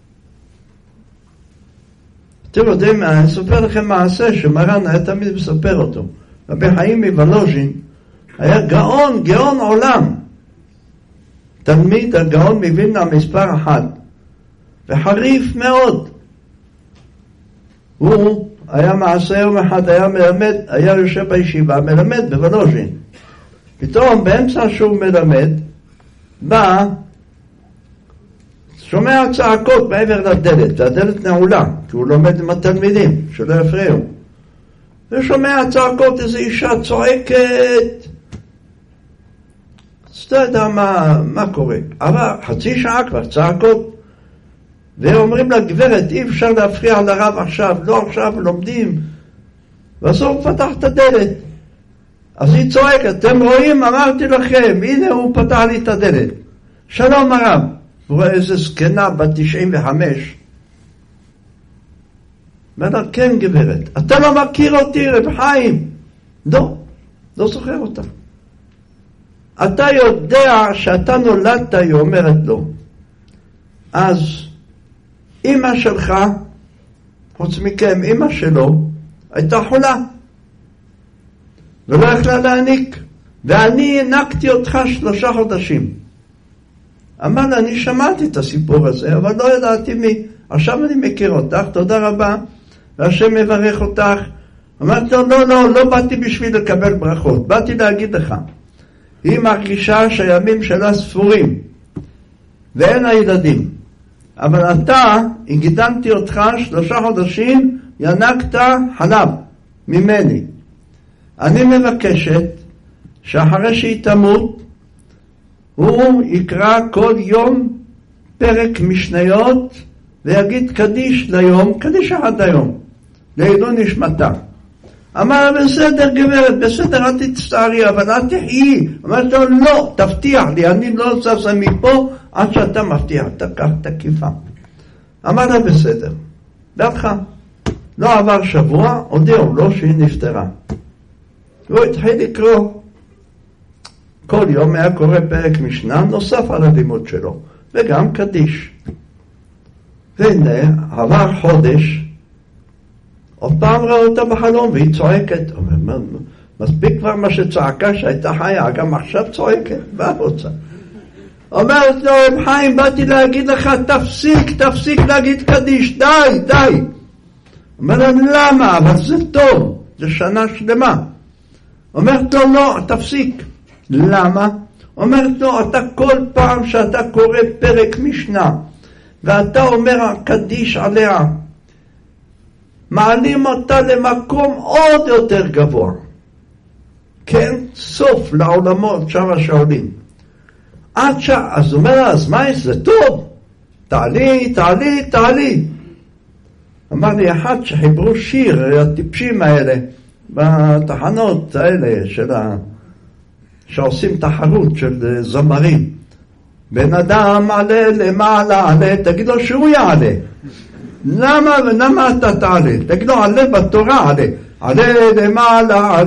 אתם יודעים, אני אספר לכם מעשה שמרן היה תמיד מספר אותו. רבי חיים מוולוז'ין היה גאון עולם. תלמיד הגאון מווילנה מספר 1. וחריף מאוד. הוא היה מעשה יום אחד, היה מלמד, היה יושב בישיבה, מלמד בוולוז'ין. פתאום באמצע שהוא מלמד, בא, שומע צעקות מעבר לדלת, והדלת נעולה, כי הוא לומד עם התלמידים, שלא יפריעו. ושומע צעקות, איזו אישה צועקת, אז אתה יודע מה קורה. אבל חצי שעה כבר צעקות, ואומרים לה, גברת, אי אפשר להפריע לרב עכשיו, לא עכשיו לומדים. ואז הוא פתח את הדלת. אז היא צועקת, אתם רואים, אמרתי לכם, הנה הוא פתח לי את הדלת. שלום הרב. הוא רואה איזה זקנה בת 95. אומר, כן גברת, אתה לא מכיר אותי רב חיים. לא זוכר אותה. אתה יודע שאתה נולדת, היא אומרת לו. אז אמא שלך, חוץ מכם, אמא שלו, הייתה חולה. ולא יכלה להעניק. ואני הענקתי אותך 3 חודשים. אמר לה, אני שמעתי את הסיפור הזה, אבל לא ידעתי מי. עכשיו אני מכיר אותך, תודה רבה, והשם מברך אותך. אמרתי לו, לא באתי בשביל לקבל ברכות, באתי להגיד לך. היא מרגישה שהימים שלה ספורים, ואין לה ילדים. אבל אתה, גידלתי אותך 3 חודשים, ינקת חלב ממני. אני מבקשת שאחרי שהיא תמות, הוא יקרא כל יום פרק משניות ויגיד קדיש ליום, קדיש אחד היום, לעילוי נשמתה. אמר בסדר גברת, בסדר אל תצטערי, אבל אל תחייי. אמרת לו לא, תבטיח לי, אני לא זז מפה עד שאתה מבטיח, תקח את הכיפה. אמר לה בסדר, והלכה. לא עבר שבוע, הודיעו לו שהיא נפטרה. הוא התחיל לקרוא. כל יום היה קורא פרק משנה נוסף על הלימוד שלו, וגם קדיש. והנה, עבר חודש, עוד פעם ראה אותה בחלום, והיא צועקת. מספיק כבר מה שצעקה שהייתה חיה, גם עכשיו צועקת, מה רוצה? אומרת לו, רב חיים, באתי להגיד לך, תפסיק להגיד קדיש, די. אומר לה, למה? אבל זה טוב, זה שנה שלמה. אומרת לו, לא, תפסיק. למה? אומרת לו, אתה כל פעם שאתה קורא פרק משנה, ואתה אומר קדיש עליה, מעלים אותה למקום עוד יותר גבוה. כן? סוף לעולמות שם שעולים. אז אומר לה, אז מה זה טוב? תעלי. אמר לי אחד שחיברו שיר, הטיפשים האלה, בתחנות האלה שעושים תחרות של זמרים. בן אדם עלה למעלה, תגיד לו שהוא יעלה. למה אתה תעלה? תגיד לו עלה בתורה, עלה למעלה.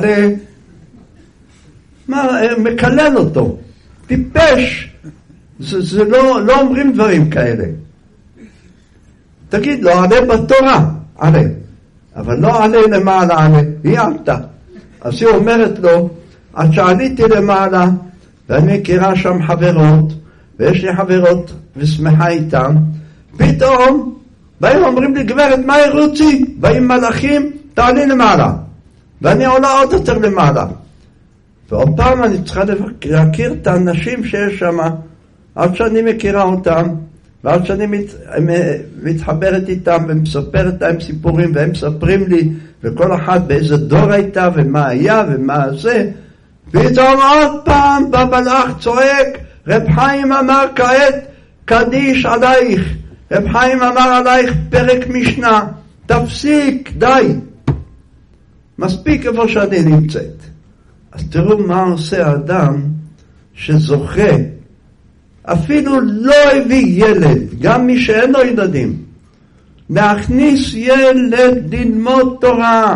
מה, מקלל אותו. טיפש. זה לא אומרים דברים כאלה. תגיד לו עלה בתורה, עלה. אבל לא עלה למעלה, היא עלתה. אז היא אומרת לו, עד שעליתי למעלה, ואני מכירה שם חברות, ויש לי חברות ושמחה איתם, פתאום באים אומרים לי, גברת, מה רוצי? באים מלאכים, תעלי למעלה. ואני עולה עוד יותר למעלה. ועוד פעם אני צריכה להכיר את האנשים שיש שם, עד שאני מכירה אותם, ועד שאני מתחברת איתם ומספרת להם סיפורים, והם מספרים לי, וכל אחד באיזה דור הייתה, ומה היה, ומה זה. פתאום עוד פעם במלאך צועק, רב חיים אמר כעת קדיש עלייך. רב חיים אמר עלייך פרק משנה. תפסיק, די. מספיק איפה שאני נמצאת. אז תראו מה עושה האדם שזוכה. אפילו לא הביא ילד, גם מי שאין לו ילדים. להכניס ילד ללמוד תורה.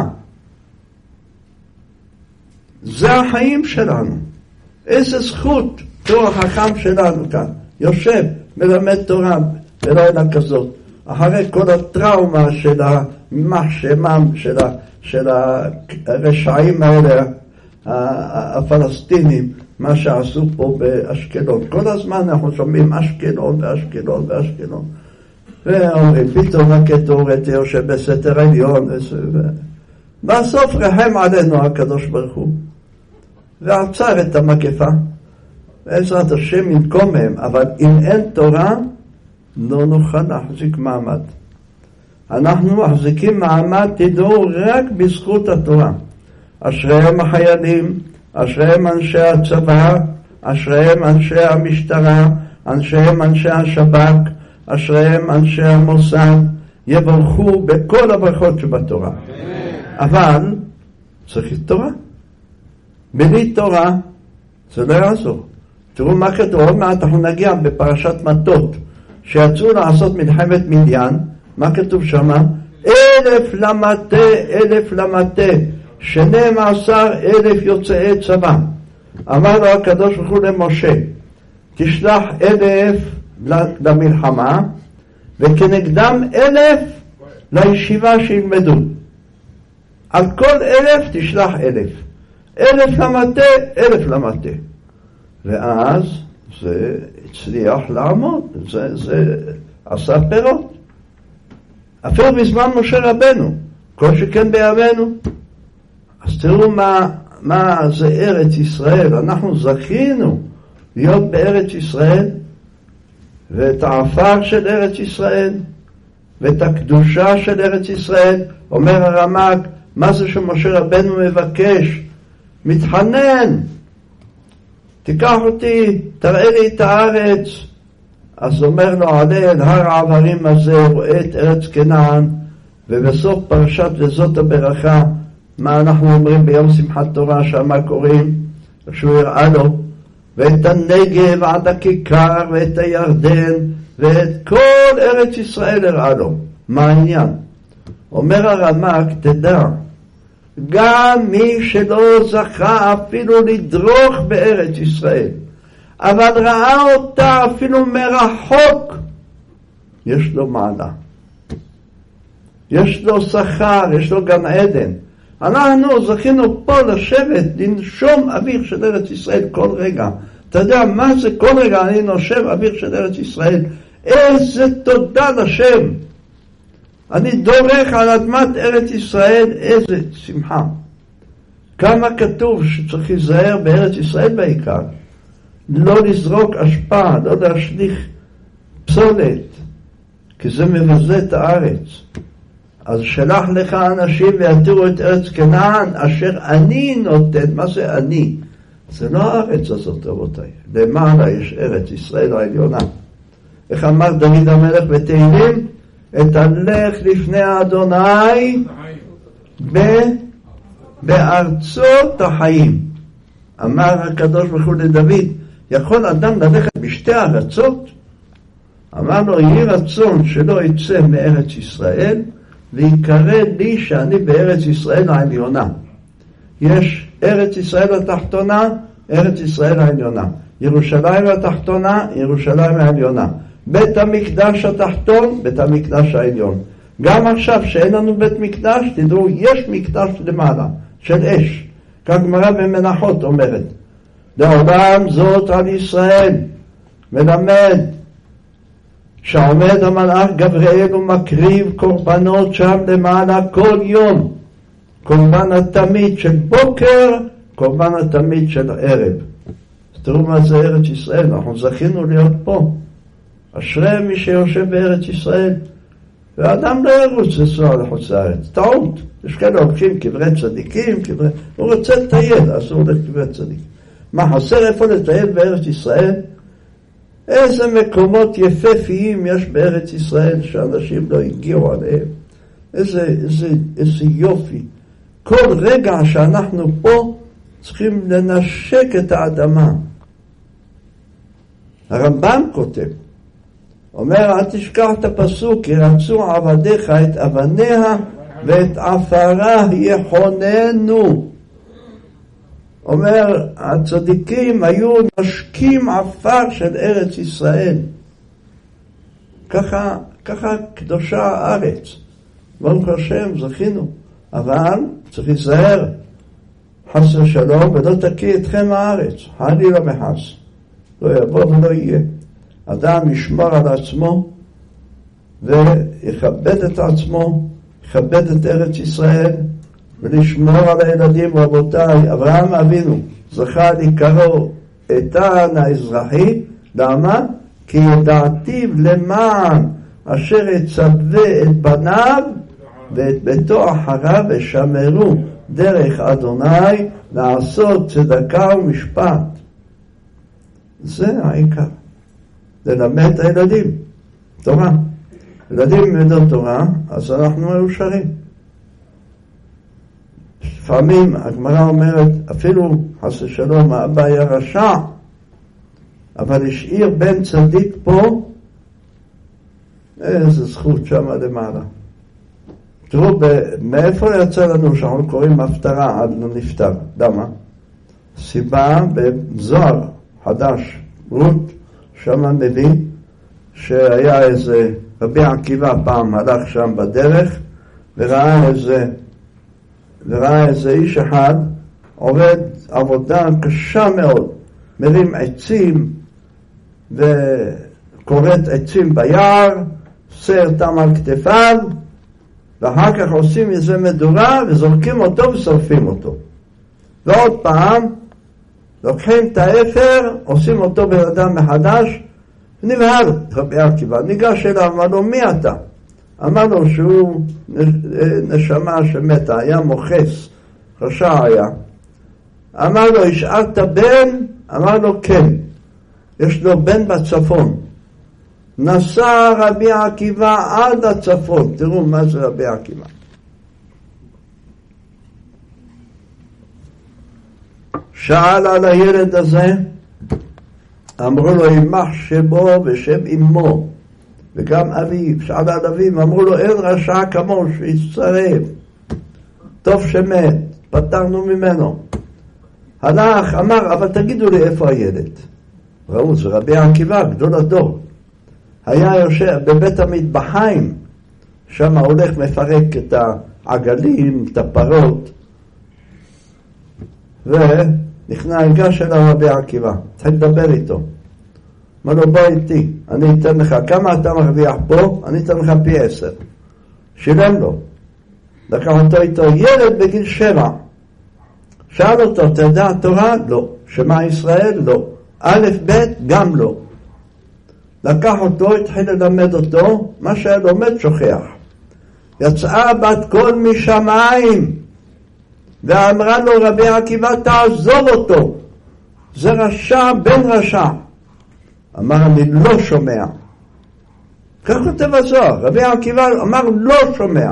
זה החיים שלנו. איזה זכות. תראו החכם שלנו כאן. יושב, מלמד תורה בלילה כזאת. אחרי כל הטראומה של המחשמם, של הרשעים האלה, הפלסטינים, מה שעשו פה באשקלון. כל הזמן אנחנו שומעים אשקלון. ואומרים, פתאום הקטורת יושב בסתר עליון. בסוף רחם עלינו הקדוש ברוך הוא. ועצר את המגפה. בעזרת השם ינקום מהם. אבל אם אין תורה, לא נוכל להחזיק מעמד. אנחנו מחזיקים מעמד, תדעו, רק בזכות התורה. אשריהם החיילים, אשריהם אנשי הצבא, אשריהם אנשי המשטרה, אשריהם אנשי השב"כ, אשריהם אנשי המוסד, יברכו בכל הברכות שבתורה. אבל צריך תורה. בלי תורה זה לא יעזור. תראו מה כתוב, עוד מעט אנחנו נגיע בפרשת מטות, שיצאו לעשות מלחמת מדיין. מה כתוב שם? 1,000 למטה, 12,000 יוצאי צבא. אמר לו הקדוש ברוך הוא למשה, תשלח 1,000 למלחמה, וכנגדם 1,000 לישיבה שילמדו. על כל 1,000 תשלח 1,000. 1,000 למטה, 1,000 למטה. ואז זה הצליח לעמוד, זה עשה פירות. אפילו בזמן משה רבנו, כל שכן בימינו. אז תראו מה זה ארץ ישראל. אנחנו זכינו להיות בארץ ישראל, ואת העפר של ארץ ישראל, ואת הקדושה של ארץ ישראל. אומר הרמ"ג, מה זה שמשה רבנו מבקש? מתחנן, תיקח אותי, תראה לי את הארץ. אז אומר לו, עלה אל הר העברים הזה, רואה את ארץ כנען, ובסוף פרשת וזאת הברכה, מה אנחנו אומרים ביום שמחת תורה, שמה קוראים, שהוא הראה לו, ואת הנגב עד הכיכר, ואת הירדן, ואת כל ארץ ישראל הראה לו. מה העניין? אומר הרמ"ק, תדע, גם מי שלא זכה אפילו לדרוך בארץ ישראל, אבל ראה אותה אפילו מרחוק, יש לו מעלה. יש לו שכר, יש לו גן עדן. אנחנו זכינו פה לשבת, לנשום אוויר של ארץ ישראל כל רגע. אתה יודע מה זה כל רגע אני נושם אוויר של ארץ ישראל? איזה תודה לשם. אני דורך על אדמת ארץ ישראל, איזה שמחה. כמה כתוב שצריך להיזהר בארץ ישראל בעיקר. לא לזרוק אשפה, לא להשליך פסולת, כי זה מבזה את הארץ. אז שלח לך אנשים ויתירו את ארץ כנען אשר אני נותן. מה זה אני? זה לא הארץ הזאת, רבותיי. למעלה יש ארץ ישראל העליונה. איך אמר דוד המלך בתהילים? אתהלך לפני אדוני בארצות החיים. אמר הקדוש ברוך הוא לדוד, יכול אדם ללכת בשתי ארצות? אמר לו, יהי רצון שלא יצא מארץ ישראל, ויקרא לי שאני בארץ ישראל העליונה. יש ארץ ישראל התחתונה, ארץ ישראל העליונה. ירושלים התחתונה, ירושלים העליונה. בית המקדש התחתון, בית המקדש העליון. גם עכשיו שאין לנו בית מקדש, תדעו, יש מקדש למעלה, של אש. כך גמרא במנחות אומרת, לעולם זאת על ישראל, מלמד, שעומד המלאך גבריאל ומקריב קורבנות שם למעלה כל יום. קורבן התמיד של בוקר, קורבן התמיד של ערב. אז תראו מה זה ארץ ישראל, אנחנו זכינו להיות פה. אשרי מי שיושב בארץ ישראל. ואדם לא ירוץ לנסוע לחוץ לארץ. טעות. יש כאלה הולכים קברי צדיקים, הוא רוצה לטייל, אסור לקברי צדיקים. מה חסר איפה לטייל בארץ ישראל? איזה מקומות יפהפיים יש בארץ ישראל שאנשים לא הגיעו עליהם. איזה יופי. כל רגע שאנחנו פה צריכים לנשק את האדמה. הרמב"ם כותב, אומר, אל תשכח את הפסוק, כי רצו עבדיך את אבניה ואת עפרה יחוננו. אומר, הצדיקים היו נשקים עפר של ארץ ישראל. ככה קדושה הארץ. ברוך השם, זכינו. אבל צריך להיזהר, חס ושלום, ולא תקיא אתכם הארץ. חלילה וחס. לא יבוא ולא יהיה. אדם ישמור על עצמו ויכבד את עצמו, יכבד את ארץ ישראל, ולשמור על הילדים. רבותיי, אברהם אבינו זכה לקרוא איתן האזרחי. למה? כי ידעתיו למען אשר יצווה את בניו ואת ביתו אחריו, ושמרו דרך אדוני לעשות צדקה ומשפט. זה העיקר, ללמד את הילדים תורה. ילדים ילמדו תורה, אז אנחנו מאושרים. לפעמים הגמרא אומרת, אפילו חס ושלום האבא היה רשע, אבל השאיר בן צדיק פה, איזה זכות שם למעלה. תראו, מאיפה יצא לנו שאנחנו קוראים הפטרה עד לא נפטר? למה? סיבה בזוהר חדש, רות, שם מביא שהיה איזה רבי עקיבא פעם הלך שם בדרך וראה איזה איש אחד עובד עבודה קשה מאוד, מרים עצים וקורט עצים ביער, עושה אותם על כתפיו, ואחר כך עושים איזה מדורה וזורקים אותו ושורפים אותו. ועוד פעם לוקחים את האפר, עושים אותו בן אדם מחדש, ונבהל רבי עקיבא, ניגש אליו, אמר לו, מי אתה? אמר לו שהוא נשמה שמתה, היה מוחס, רשע היה. אמר לו, השארת בן? אמר לו, כן. יש לו בן בצפון. נסע רבי עקיבא עד הצפון. תראו מה זה רבי עקיבא. שאל על הילד הזה, אמרו לו יימח שמו ושם אמו, וגם אביו. שאל על אביו, אמרו לו אין רשע כמוהו שיצטרף, טוב שמת, פטרנו ממנו. הלך, אמר, אבל תגידו לי איפה הילד. ראו, זה רבי עקיבא, גדול הדור. היה יושב בבית המטבחיים, שם הולך מפרק את העגלים, את הפרות, ונכנע ניגש אל רבי עקיבא, צריך לדבר איתו. אמר לו, בוא איתי, אני אתן לך, כמה אתה מרוויח פה? אני אתן לך פי 10. שילם לו. לקח אותו איתו, ילד בגיל 7. שאל אותו, אתה יודע תורה? לא. שמע ישראל? לא. א' ב' גם לא. לקח אותו, התחיל ללמד אותו, מה שהיה לומד שוכח. יצאה בת קול משמיים, ואמרה לו רבי עקיבא, תעזוב אותו, זה רשע בן רשע. אמר, אני לא שומע. כך כותב הזוהר, רבי עקיבא אמר, לא שומע.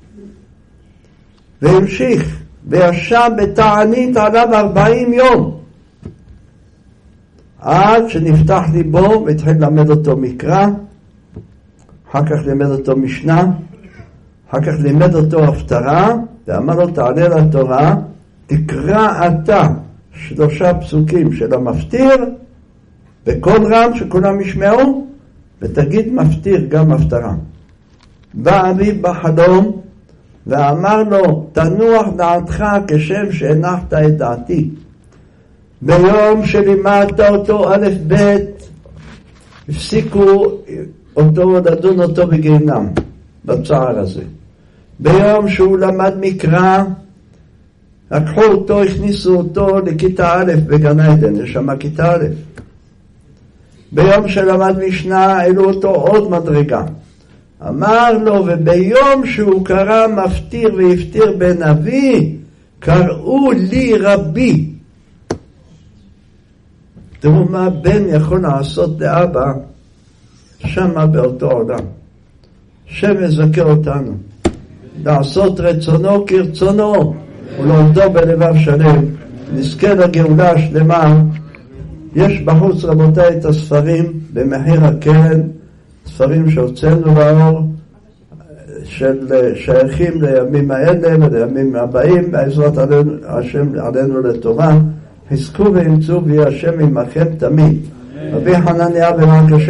והמשיך, וישב בתענית עליו 40 יום. עד שנפתח ליבו והתחיל ללמד אותו מקרא, אחר כך לימד אותו משנה, אחר כך לימד אותו הפטרה, ואמר לו תעלה לתורה, תקרא אתה 3 פסוקים של המפטיר, בקול רם שכולם ישמעו, ותגיד מפטיר גם הפטרה. בא אביו בחלום, ואמר לו, תנוח דעתך כשם שהנחת את דעתי. ביום שלימדת אותו א' ב' הפסיקו אותו לדון אותו בגיהנם, בצער הזה. ביום שהוא למד מקרא, לקחו אותו, הכניסו אותו לכיתה א' בגן עדן, יש שם כיתה א'. ביום שלמד משנה, העלו אותו עוד מדרגה. אמר לו, וביום שהוא קרא מפטיר והפטיר בנביא, קראו לי רבי. תראו מה הבן יכול לעשות לאבא שמה באותו עולם. שם יזכה אותנו לעשות רצונו כרצונו ולעובדו בלבב שלם, נזכה לגאולה השלמה. יש בחוץ רבותיי את הספרים במחיר הקרן, ספרים שהוצאנו לאור, שייכים לימים האלה ולימים הבאים, בעזרת השם עלינו לטובה. חזקו ואמצו ויהיה השם עמכם תמיד. רבי חנניה בן עקשיא